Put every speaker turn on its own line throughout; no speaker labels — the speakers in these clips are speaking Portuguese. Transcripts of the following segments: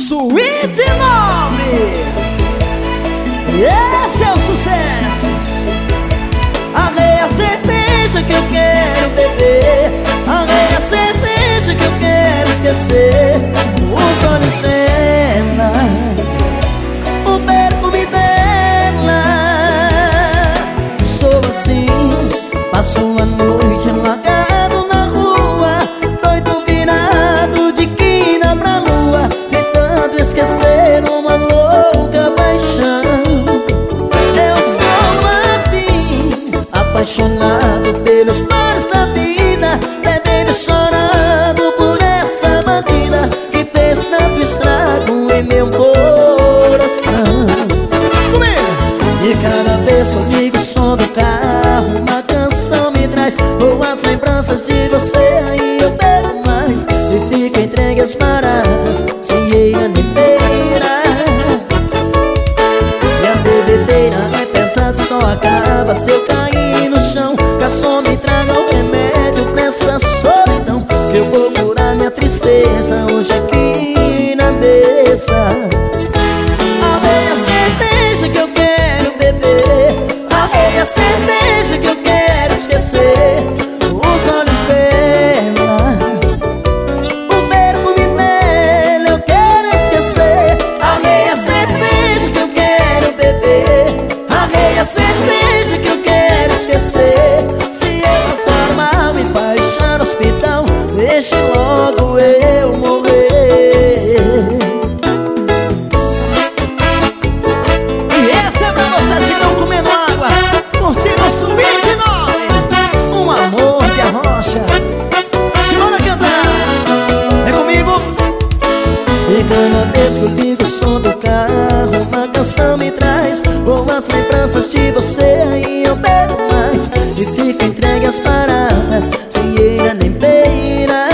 Sweet Nome. Esse é o sucesso. Arreia a cerveja que eu quero beber, arreia a cerveja que eu quero esquecer. Os olhos dela, o perfume dela. Sou assim, passo a noite largado na rua, doido virado de quina pra lua, tentando esquecer uma louca paixão. Eu sou assim, apaixonado pelos mares da vida, bebendo e chorando por essa bandida que fez tanto estrago em meu coração. E cada vez que eu ligo o som do carro, uma canção me traz boas lembranças de você. Aí eu bebo mais e fico entregue às baratas, sem eira nem beira. E a bebedeira é pesada, só acaba se eu cair no chão. Garçom, me traga o remédio pra essa solidão, que eu vou curar minha tristeza hoje aqui na mesa. Arreia a cerveja que eu quero beber, arreia a cerveja que eu quero esquecer. Os olhos dela, o perfume dela eu quero esquecer. Arreia a cerveja que eu quero beber, arreia a cerveja que eu quero esquecer. Se eu passar mal e baixar no hospital, deixe logo eu morrer. E essa é pra vocês que estão comendo água, curtindo o Sweet Nome, um amor de arrocha. Simona cantar, é comigo. E cada vez que eu ligo o som do carro, uma canção me traz boas lembranças de você. Aí eu bebo mais e fico entregue às paradas, sem eira nem beira.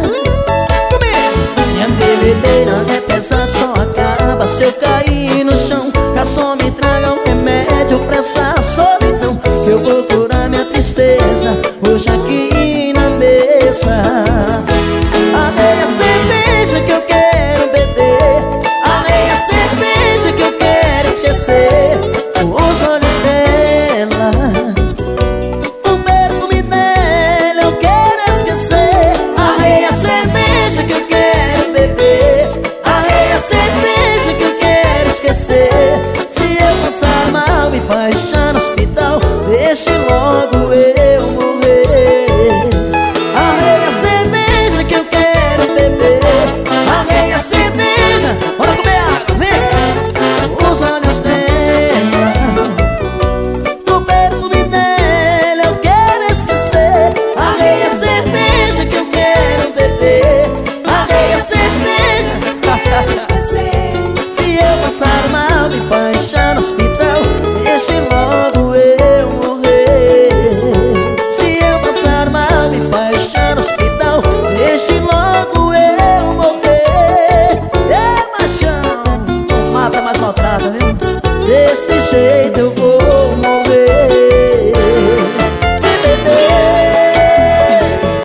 Minha bebedeira é pesada, só acaba se eu cair no chão. Garçom, me traga um remédio pra essa solidão, que eu vou curar minha tristeza hoje aqui na mesa. Arreia a cerveja que eu quero beber, arreia a cerveja que eu quero esquecer. Os olhos dela, o perfume dela eu quero esquecer. Arreia a cerveja que eu quero beber, arreia a cerveja que eu quero esquecer. Se eu passar mal e paixão,